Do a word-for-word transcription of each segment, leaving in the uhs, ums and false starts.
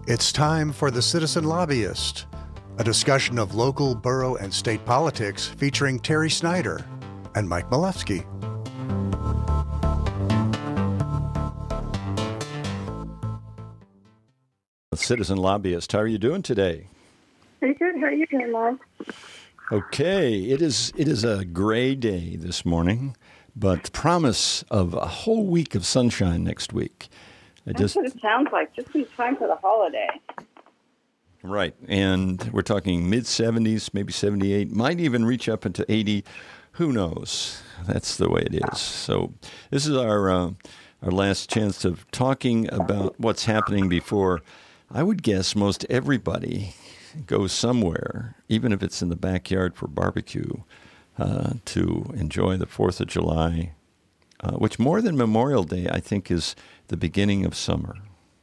It's time for The Citizen Lobbyist, a discussion of local, borough, and state politics featuring Terry Snyder and Mike Milewski. Citizen Lobbyist, how are you doing today? Pretty good. How are you doing, Mike? Okay, it is it is a gray day this morning, but promise of a whole week of sunshine next week. I That's just, what it sounds like, just in time for the holiday. Right, and we're talking mid-seventies, maybe seventy-eight, might even reach up into eighty. Who knows? That's the way it is. So this is our uh, our last chance of talking about what's happening before, I would guess, most everybody goes somewhere, even if it's in the backyard for barbecue, uh, to enjoy the fourth of July, uh, which more than Memorial Day, I think, is the beginning of summer.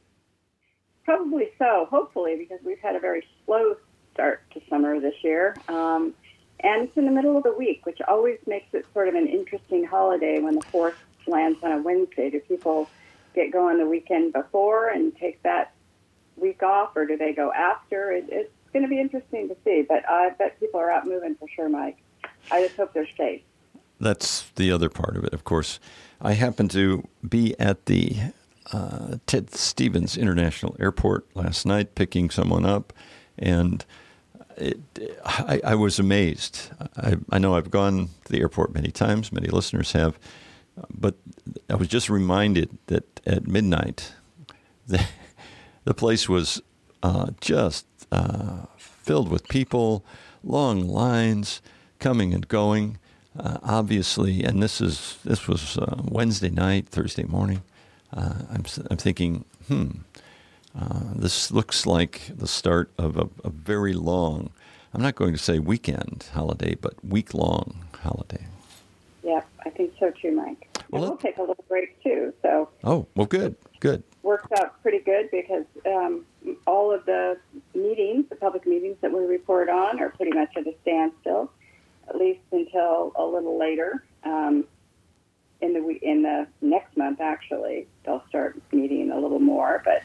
Probably so, hopefully, because we've had a very slow start to summer this year. Um, and it's in the middle of the week, which always makes it sort of an interesting holiday when the fourth lands on a Wednesday. Do people get going the weekend before and take that week off, or do they go after? It, it's going to be interesting to see, but I bet people are out moving for sure, Mike. I just hope they're safe. That's the other part of it, of course. I happened to be at the uh, Ted Stevens International Airport last night picking someone up, and it, I, I was amazed. I, I know I've gone to the airport many times, many listeners have, but I was just reminded that at midnight, the, the place was uh, just uh, filled with people, long lines, coming and going. Uh, obviously, and this is this was uh, Wednesday night, Thursday morning. Uh, I'm I'm thinking, hmm, uh, this looks like the start of a, a very long. I'm not going to say weekend holiday, but week-long holiday. Yeah, I think so too, Mike. Well, and we'll take a little break too. So. Oh, well, good, good. Works out pretty good because um, all of the meetings, the public meetings that we report on, are pretty much at a standstill, at least until a little later. Um, in the in the next month, actually, they'll start meeting a little more. But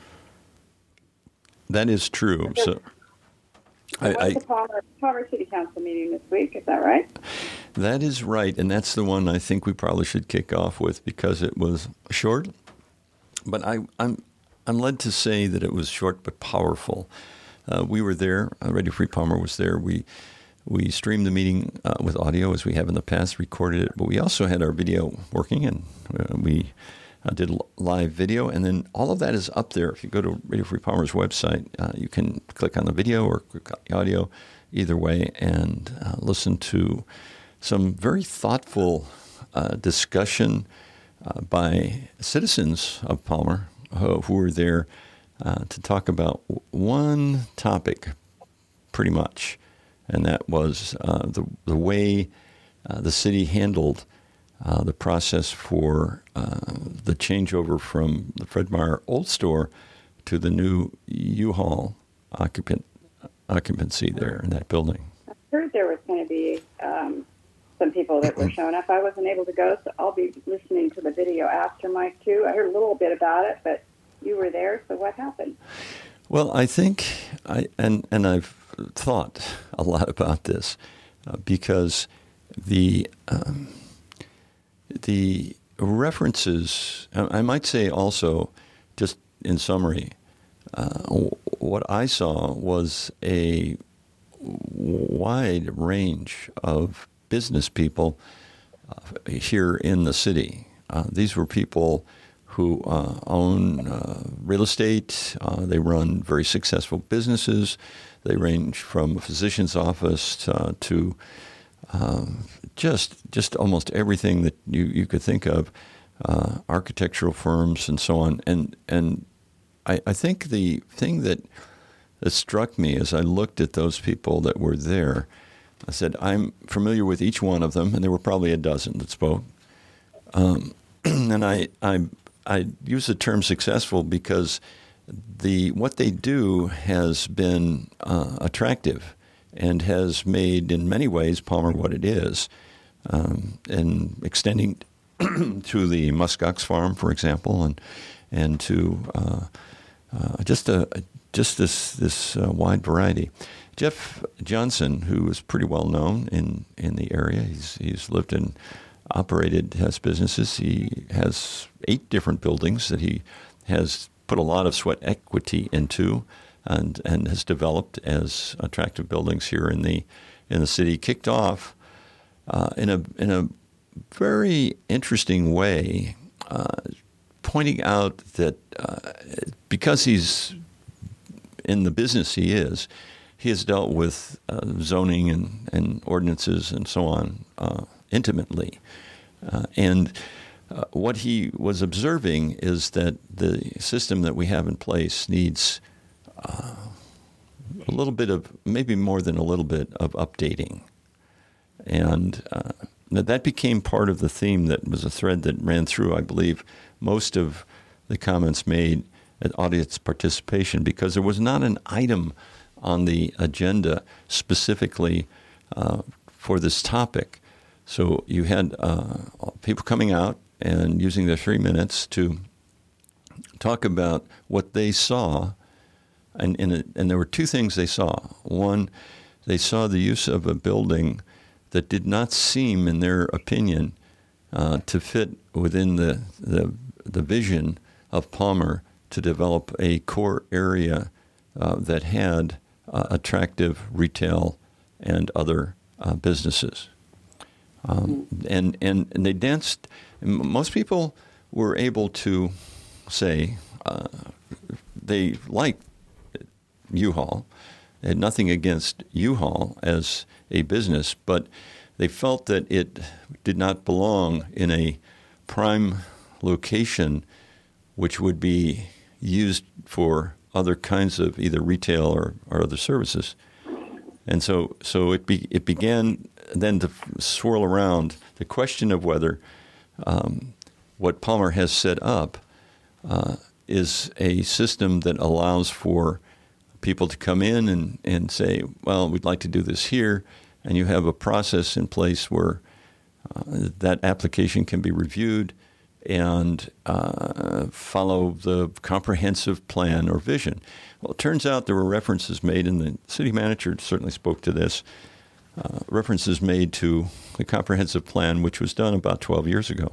that is true. So, I, I the Palmer, Palmer City Council meeting this week. Is that right? That is right, and that's the one I think we probably should kick off with because it was short. But I, I'm I'm led to say that it was short but powerful. Uh, we were there. Uh, Radio Free Palmer was there. We we streamed the meeting uh, with audio as we have in the past, recorded it. But we also had our video working, and uh, we uh, did live video. And then all of that is up there. If you go to Radio Free Palmer's website, uh, you can click on the video or click on the audio, either way, and uh, listen to some very thoughtful uh, discussion Uh, by citizens of Palmer uh, who were there uh, to talk about one topic, pretty much, and that was uh, the the way uh, the city handled uh, the process for uh, the changeover from the Fred Meyer old store to the new U-Haul occupant occupancy there in that building. I heard there was going to be Um some people that were showing up. I wasn't able to go, so I'll be listening to the video after, Mike, too. I heard a little bit about it, but you were there, so what happened? Well, I think, I and, and I've thought a lot about this uh, because the um, the references, I might say also, just in summary, uh, what I saw was a wide range of business people uh, here in the city. Uh, these were people who uh, own uh, real estate. Uh, they run very successful businesses. They range from a physician's office to, to um, just just almost everything that you, you could think of, uh, architectural firms and so on. And and I, I think the thing that, that struck me as I looked at those people that were there, I said, I'm familiar with each one of them, and there were probably a dozen that spoke. Um, and I, I, I use the term successful because the what they do has been uh, attractive and has made, in many ways, Palmer what it is. Um, and extending to the muskox farm, for example, and and to uh, uh, just a just this this uh, wide variety. Jeff Johnson, who is pretty well known in, in the area, he's he's lived and operated, has businesses. He has eight different buildings that he has put a lot of sweat equity into, and and has developed as attractive buildings here in the in the city. Kicked off uh, in a in a very interesting way, uh, pointing out that uh, because he's in the business he is, he has dealt with uh, zoning and, and ordinances and so on uh, intimately. Uh, and uh, what he was observing is that the system that we have in place needs uh, a little bit of, maybe more than a little bit of updating. And uh, that became part of the theme that was a thread that ran through, I believe, most of the comments made at audience participation, because there was not an item on the agenda specifically uh, for this topic. So you had uh, people coming out and using their three minutes to talk about what they saw, and and, it, and there were two things they saw. One, they saw the use of a building that did not seem, in their opinion, uh, to fit within the, the the vision of Palmer to develop a core area uh, that had uh, attractive retail and other uh, businesses. Um, and, and, and they danced. Most people were able to say uh, they liked U-Haul. They had nothing against U-Haul as a business, but they felt that it did not belong in a prime location which would be used for other kinds of either retail or, or other services. And so so it be, it began then to swirl around the question of whether um, what Palmer has set up uh, is a system that allows for people to come in and, and say, well, we'd like to do this here, and you have a process in place where uh, that application can be reviewed and uh, follow the comprehensive plan or vision. Well, it turns out there were references made, and the city manager certainly spoke to this, uh, references made to the comprehensive plan, which was done about twelve years ago.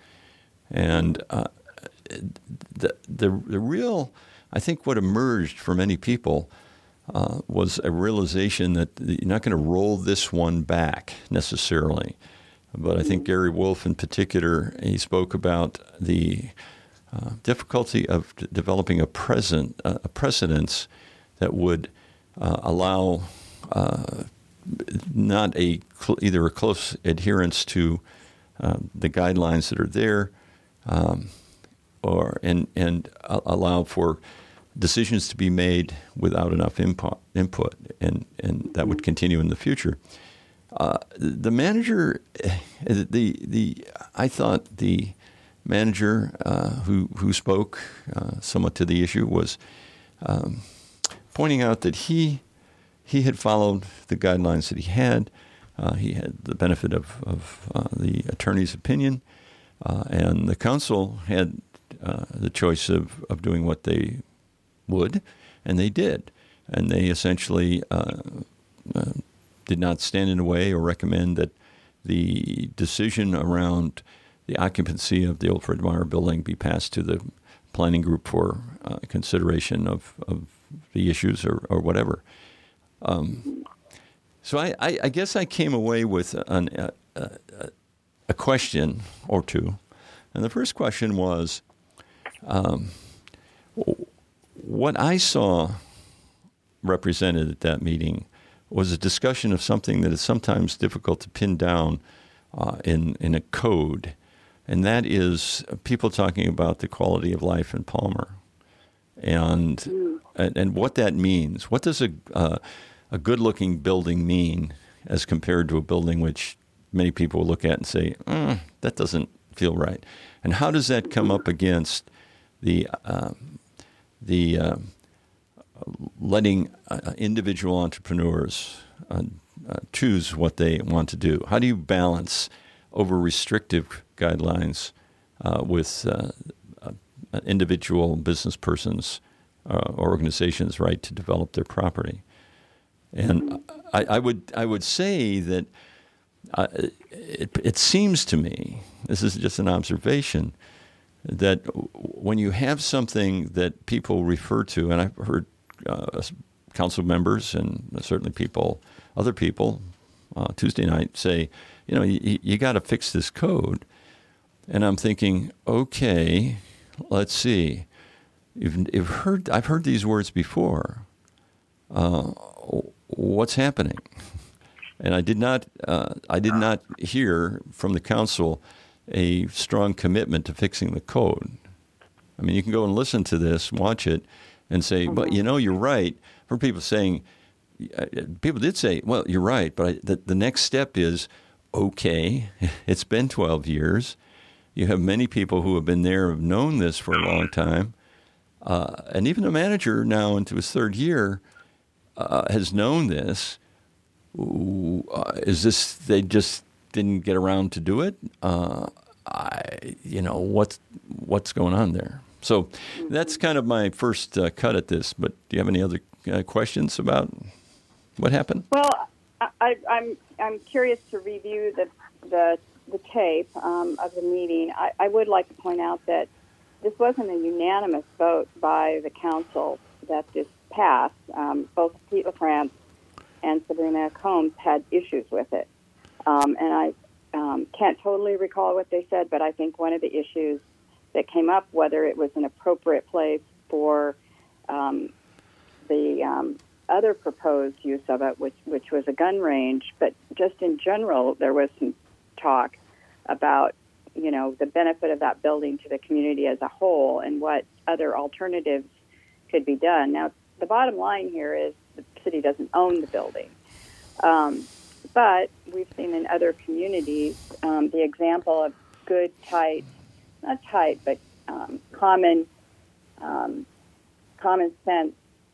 And uh, the, the, the real, I think what emerged for many people uh, was a realization that you're not going to roll this one back necessarily. But I think Gary Wolf in particular, he spoke about the uh, difficulty of d- developing a present uh, a precedence that would uh, allow uh, not a cl- either a close adherence to uh, the guidelines that are there, um, or and and uh, allow for decisions to be made without enough input, input, and and that would continue in the future. Uh, the manager, the the I thought the manager uh, who who spoke uh, somewhat to the issue was um, pointing out that he he had followed the guidelines that he had. Uh, he had the benefit of of uh, the attorney's opinion, uh, and the council had uh, the choice of, of doing what they would, and they did, and they essentially. Uh, uh, did not stand in the way or recommend that the decision around the occupancy of the old Fred Meyer building be passed to the planning group for uh, consideration of, of the issues or, or whatever. Um, so I, I, I guess I came away with an, a, a, a question or two. And the first question was, um, what I saw represented at that meeting was a discussion of something that is sometimes difficult to pin down uh, in in a code, and that is people talking about the quality of life in Palmer, and mm. and, and what that means. What does a uh, a good-looking building mean as compared to a building which many people look at and say, mm, that doesn't feel right? And how does that come up against the uh, the uh, letting uh, individual entrepreneurs uh, uh, choose what they want to do? How do you balance over restrictive guidelines uh, with uh, uh, individual business persons' uh, or organization's right to develop their property. And I, I would I would say that uh, it, it seems to me, this is just an observation, that when you have something that people refer to, and I've heard uh, council members and certainly people, other people, uh, Tuesday night say, you know, you, you got to fix this code. And I'm thinking, okay, let's see. You've, you've heard, I've heard these words before. Uh, what's happening? And I did not, uh, I did not hear from the council a strong commitment to fixing the code. I mean, you can go and listen to this, watch it, and say, "But you know, you're right." For people saying, people did say, "Well, you're right," but I, the, the next step is, okay, it's been twelve years. You have many people who have been there, have known this for a long time, uh, and even the manager now into his third year uh, has known this. Uh, is this they just didn't get around to do it? Uh, I, you know, what's what's going on there? So that's kind of my first uh, cut at this. But do you have any other uh, questions about what happened? Well, I, I'm I'm curious to review the the, the tape um, of the meeting. I, I would like to point out that this wasn't a unanimous vote by the council that this passed. Um, both Pete LaFrance and Sabrina Combs had issues with it. Um, and I um, can't totally recall what they said, but I think one of the issues that came up, whether it was an appropriate place for um, the um, other proposed use of it, which, which was a gun range, but just in general, there was some talk about, you know, the benefit of that building to the community as a whole and what other alternatives could be done. Now, the bottom line here is the city doesn't own the building. Um, But we've seen in other communities um, the example of good, tight, not tight, but um, common, um, common sense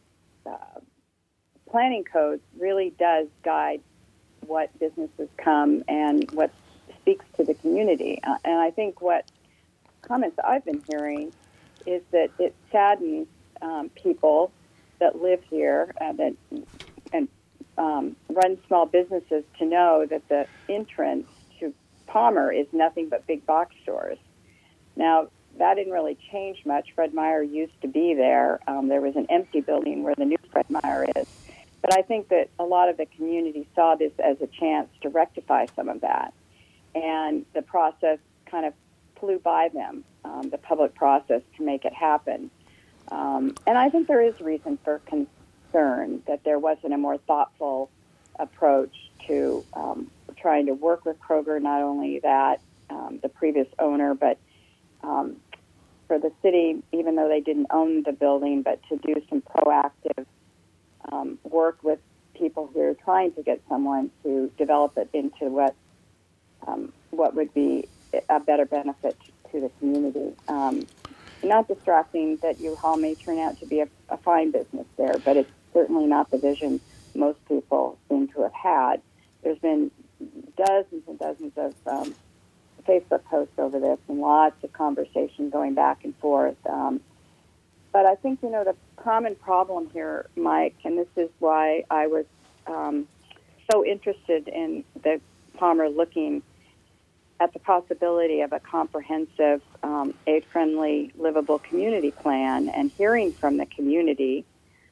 uh, planning codes really does guide what businesses come and what speaks to the community. Uh, and I think what comments I've been hearing is that it saddens um, people that live here uh, that and Um, run small businesses to know that the entrance to Palmer is nothing but big box stores. Now, that didn't really change much. Fred Meyer used to be there. Um, there was an empty building where the new Fred Meyer is. But I think that a lot of the community saw this as a chance to rectify some of that. And the process kind of flew by them, um, the public process, to make it happen. Um, and I think there is reason for concern. That there wasn't a more thoughtful approach to um, trying to work with Kroger, not only that, um, the previous owner, but um, for the city, even though they didn't own the building, but to do some proactive um, work with people who are trying to get someone to develop it into what um, what would be a better benefit to the community. Um, not distracting that U-Haul may turn out to be a, a fine business there, but it's certainly not the vision most people seem to have had. There's been dozens and dozens of um, Facebook posts over this and lots of conversation going back and forth. Um, but I think, you know, the common problem here, Mike, and this is why I was um, so interested in the Palmer looking at the possibility of a comprehensive, um, age-friendly, livable community plan and hearing from the community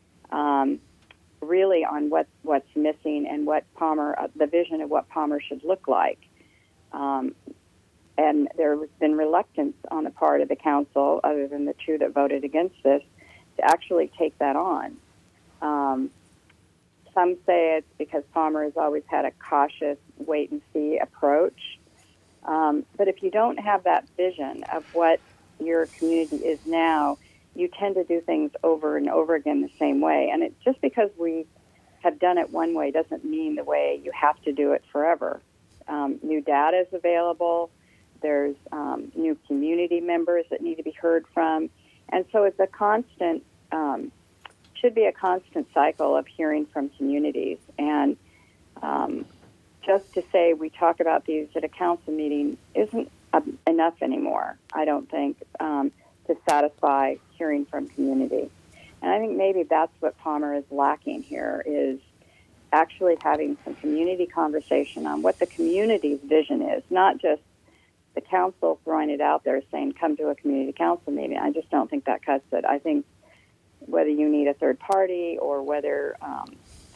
Um, really on what, what's missing and what Palmer, uh, the vision of what Palmer should look like. Um, and there's been reluctance on the part of the council, other than the two that voted against this, to actually take that on. Um, some say it's because Palmer has always had a cautious wait-and-see approach. Um, but if you don't have that vision of what your community is now, you tend to do things over and over again the same way. And it, just because we have done it one way doesn't mean the way you have to do it forever. Um, new data is available. There's um, new community members that need to be heard from. And so it's a constant, um, should be a constant cycle of hearing from communities. And um, just to say we talk about these at a council meeting isn't uh, enough anymore, I don't think. Um, to satisfy hearing from community. And I think maybe that's what Palmer is lacking here, is actually having some community conversation on what the community's vision is, not just the council throwing it out there saying, come to a community council meeting. I just don't think that cuts it. I think whether you need a third party or whether um,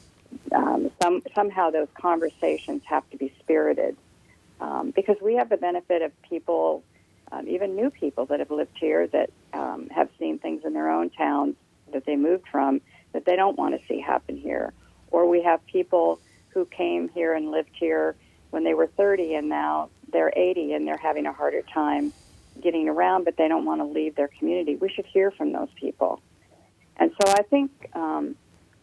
um, some, somehow those conversations have to be spirited, um, because we have the benefit of people, um, even new people that have lived here that um, have seen things in their own towns that they moved from that they don't want to see happen here. Or we have people who came here and lived here when they were thirty and now they're eighty and they're having a harder time getting around, but they don't want to leave their community. We should hear from those people. And so I think um,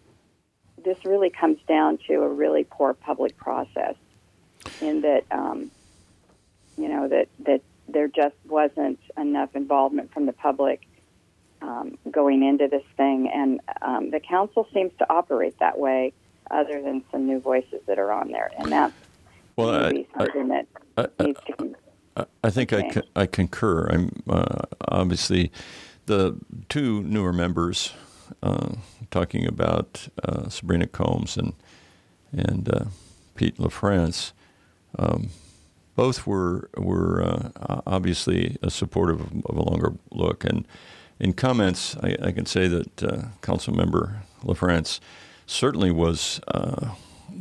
this really comes down to a really poor public process in that, um, you know, that, that there just wasn't enough involvement from the public um, going into this thing. And um, the council seems to operate that way, other than some new voices that are on there. And that's well, maybe I, something I, that I, needs to I, I think I, con- I concur. I'm uh, obviously the two newer members, uh, talking about uh, Sabrina Combs and and uh, Pete LaFrance, um, both were were uh, obviously a supportive of, of a longer look. And in comments, I, I can say that uh, Councilmember LaFrance certainly was uh,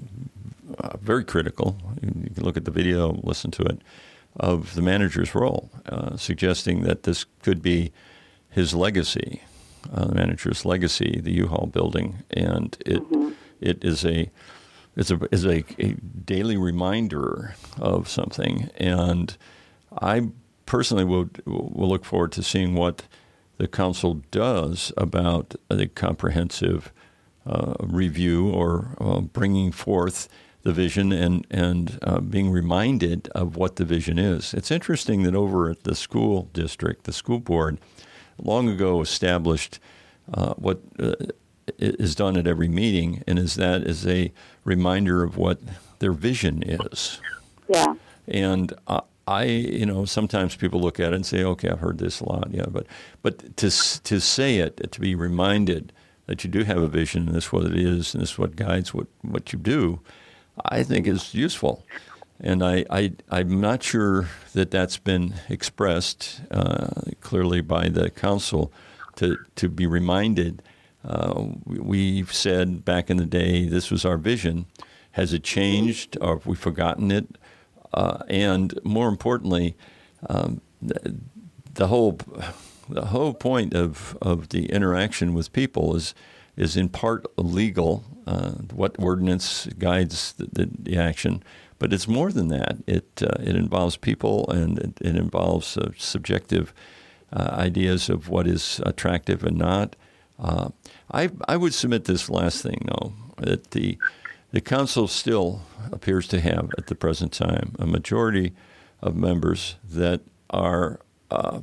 uh, very critical. You can look at the video, listen to it, of the manager's role, uh, suggesting that this could be his legacy, uh, the manager's legacy, the U-Haul building, and it mm-hmm. it is a is a is a, a daily reminder of something. And I personally will will look forward to seeing what the council does about the comprehensive uh, review or uh, bringing forth the vision and and uh, being reminded of what the vision is. It's interesting that over at the school district, the school board long ago established uh, what uh, is done at every meeting, and is that is a reminder of what their vision is. Yeah. And uh, I, you know, sometimes people look at it and say, "Okay, I've heard this a lot." Yeah, but but to to say it, to be reminded that you do have a vision, and this is what it is, and this is what guides what, what you do, I think is useful. And I, I, I'm not sure that that's been expressed uh, clearly by the council to, to be reminded. Uh, we've said back in the day, this was our vision. Has it changed, or have we forgotten it? Uh, and more importantly, um, the, the whole the whole point of, of the interaction with people is is in part legal. Uh, what ordinance guides the, the, the action, but it's more than that. It uh, it involves people, and it, it involves uh, subjective uh, ideas of what is attractive and not. Uh, I I would submit this last thing though, that the the council still appears to have at the present time a majority of members that are uh,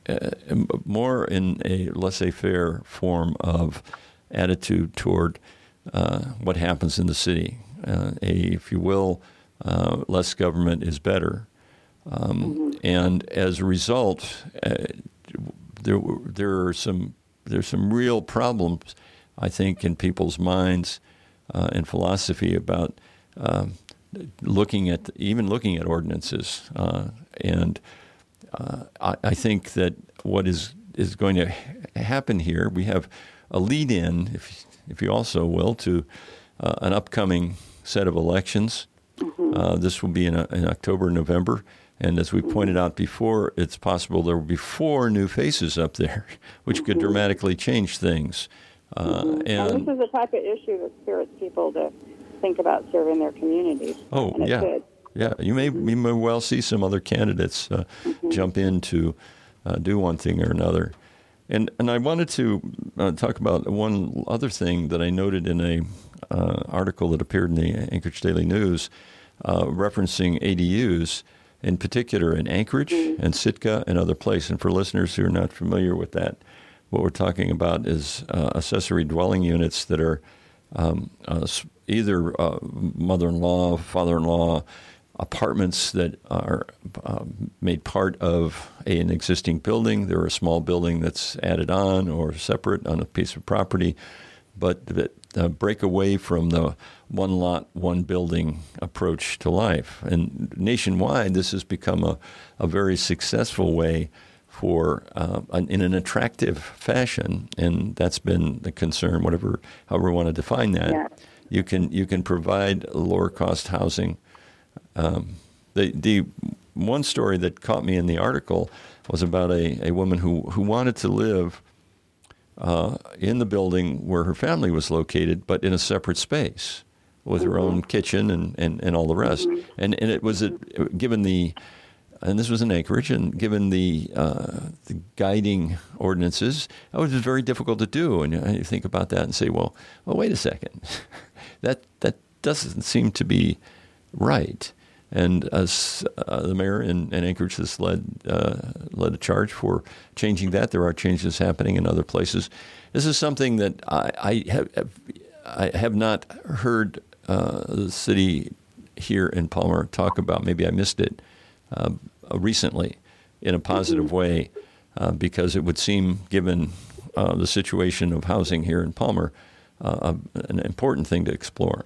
more in a laissez-faire form of attitude toward uh, what happens in the city. Uh, a, if you will, uh, less government is better. Um, mm-hmm. And as a result, uh, there there are some there's some real problems, I think, in people's minds uh, and philosophy about um, looking at even looking at ordinances. Uh, and uh, I, I think that what is is going to ha- happen here, we have a lead-in, if if you also will, to uh, an upcoming set of elections. Mm-hmm. Uh, this will be in, in October, November. And as we pointed out before, it's possible there will be four new faces up there, which mm-hmm. could dramatically change things. Uh, mm-hmm. and, and this is the type of issue that spirits people to think about serving their communities. Oh, and yeah. Could. Yeah, you may, you may well see some other candidates uh, mm-hmm. jump in to uh, do one thing or another. And and I wanted to uh, talk about one other thing that I noted in a uh, article that appeared in the Anchorage Daily News uh, referencing A D Us, in particular in Anchorage mm-hmm. and Sitka and other places. And for listeners who are not familiar with that, what we're talking about is uh, accessory dwelling units that are um, uh, either uh, mother-in-law, father-in-law, apartments that are uh, made part of a, an existing building. They're a small building that's added on or separate on a piece of property, but that uh, break away from the one lot, one building approach to life. And nationwide, this has become a, a very successful way for uh, an, in an attractive fashion, and that's been the concern. Whatever, however we want to define that, yeah. you can you can provide lower cost housing. Um, the the one story that caught me in the article was about a, a woman who, who wanted to live uh, in the building where her family was located, but in a separate space with mm-hmm. her own kitchen and, and, and all the rest. Mm-hmm. And and it was a, given the and this was in Anchorage, and given the uh, the guiding ordinances, it was very difficult to do. And you think about that and say, well, well, wait a second, that that doesn't seem to be right. And as uh, the mayor in, in Anchorage has led uh, led a charge for changing that. There are changes happening in other places. This is something that I, I have I have not heard uh, the city here in Palmer talk about. Maybe I missed it uh, recently in a positive mm-hmm. way, uh, because it would seem, given uh, the situation of housing here in Palmer, uh, an important thing to explore.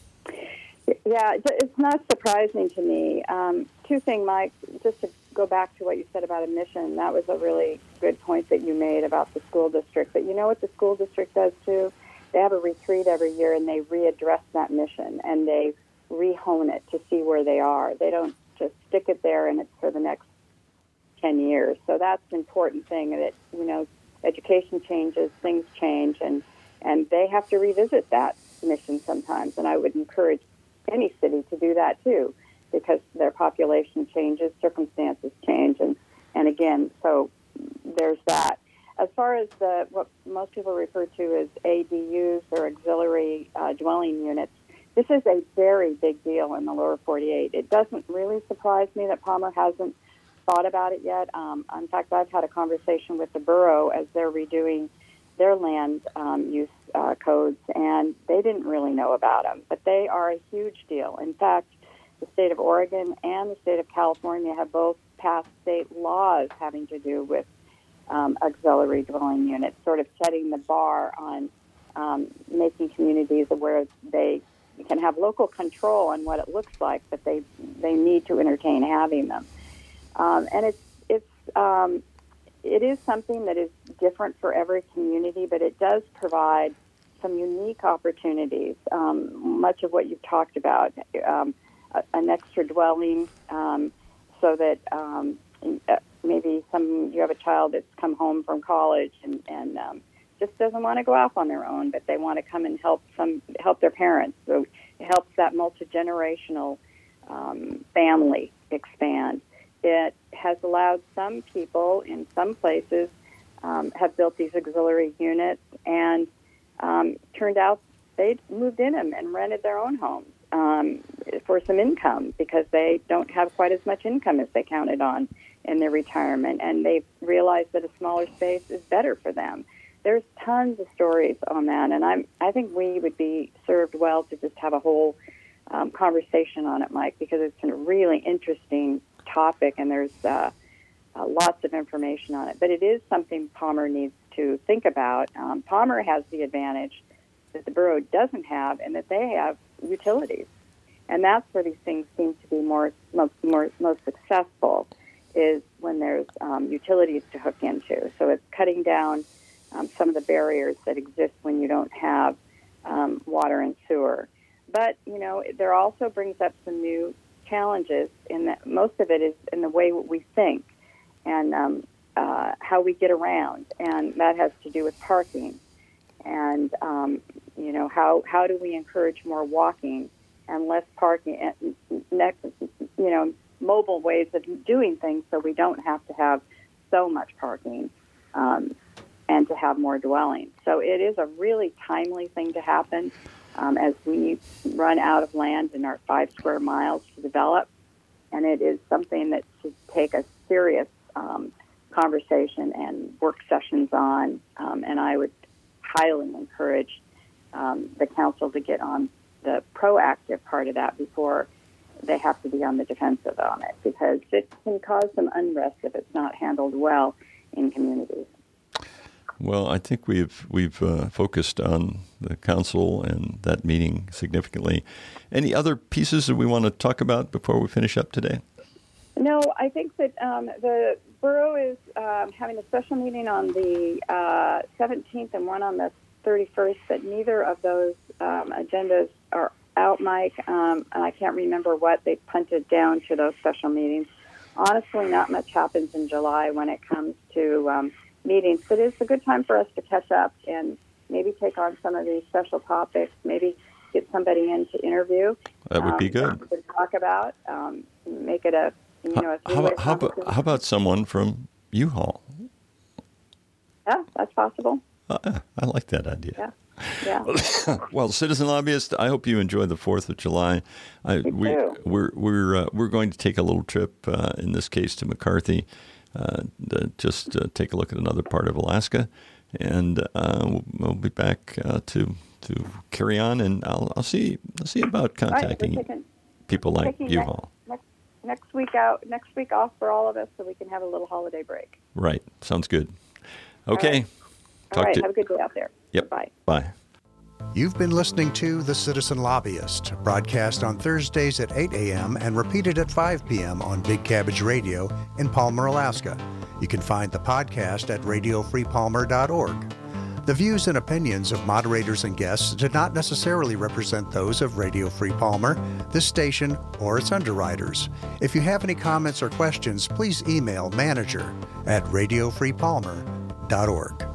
Yeah, it's not surprising to me. Um, two things, Mike, just to go back to what you said about admission, that was a really good point that you made about the school district. But you know what the school district does too? They have a retreat every year, and they readdress that mission, and they rehone it to see where they are. They don't just stick it there and it's for the next ten years. So that's an important thing, that, you know, education changes, things change, and, and they have to revisit that mission sometimes. And I would encourage any city to do that too, because their population changes, circumstances change, and, and again, so there's that. As far as the what most people refer to as A D Us or auxiliary uh, dwelling units, this is a very big deal in the lower forty-eight. It doesn't really surprise me that Palmer hasn't thought about it yet. Um, in fact, I've had a conversation with the borough as they're redoing their land um, use uh, codes, and they didn't really know about them, but they are a huge deal. In fact, the state of Oregon and the state of California have both passed state laws having to do with um, auxiliary dwelling units, sort of setting the bar on um, making communities aware they can have local control on what it looks like, but they they need to entertain having them. Um, and it's it's um, it is something that is different for every community, but it does provide some unique opportunities. Um, much of what you've talked about, um, a, an extra dwelling, um, so that um, maybe some you have a child that's come home from college and, and um, just doesn't want to go off on their own, but they want to come and help some help their parents. So it helps that multi-generational um, family expand. It has allowed some people in some places um, have built these auxiliary units, and um, turned out they moved in them and rented their own homes um, for some income, because they don't have quite as much income as they counted on in their retirement, and they've realized that a smaller space is better for them. There's tons of stories on that, and I'm, I think we would be served well to just have a whole um, conversation on it, Mike, because it's a really interesting topic, and there's uh, uh, lots of information on it. But it is something Palmer needs to think about. Um, Palmer has the advantage that the borough doesn't have, and that they have utilities. And that's where these things seem to be more most, more, most successful, is when there's um, utilities to hook into. So it's cutting down um, some of the barriers that exist when you don't have um, water and sewer. But, you know, there also brings up some new challenges in that most of it is in the way we think and um, uh, how we get around, and that has to do with parking. And, um, you know, how, how do we encourage more walking and less parking, and, you know, mobile ways of doing things, so we don't have to have so much parking um, and to have more dwellings. So it is a really timely thing to happen um, as we run out of land in our five square miles to develop. And it is something that should take a serious um, conversation and work sessions on. Um, and I would highly encourage um, the council to get on the proactive part of that before they have to be on the defensive on it because it can cause some unrest if it's not handled well in communities. Well, I think we've we've uh, focused on the council and that meeting significantly. Any other pieces that we want to talk about before we finish up today? No, I think that um, the borough is um, having a special meeting on the uh, seventeenth and one on the thirty-first, but neither of those um, agendas are out, Mike, um, and I can't remember what they punted down to those special meetings. Honestly, not much happens in July when it comes to um, meetings, but it's a good time for us to catch up and maybe take on some of these special topics, maybe get somebody in to interview. That would be um, good. To talk about, um, make it a, you know, a how, about, how, about, how about someone from U-Haul? Yeah, that's possible. Uh, I like that idea. Yeah. Yeah. Well, Citizen Lobbyist, I hope you enjoy the Fourth of July. I, Me we, too. We're we're uh, we're going to take a little trip, uh, in this case, to McCarthy, uh, to just uh, take a look at another part of Alaska, and uh, we'll, we'll be back uh, to to carry on. And I'll I'll see I'll see about contacting right, taking, people like taking U-Haul. Next, next, next week out, next week off for all of us, so we can have a little holiday break. Right. Sounds good. Okay. All right. Talk all right. to Have a good day out there. Yep. Bye. Bye. You've been listening to The Citizen Lobbyist, broadcast on Thursdays at eight a.m. and repeated at five p.m. on Big Cabbage Radio in Palmer, Alaska. You can find the podcast at radio free palmer dot org. The views and opinions of moderators and guests do not necessarily represent those of Radio Free Palmer, this station, or its underwriters. If you have any comments or questions, please email manager at radio free palmer dot org.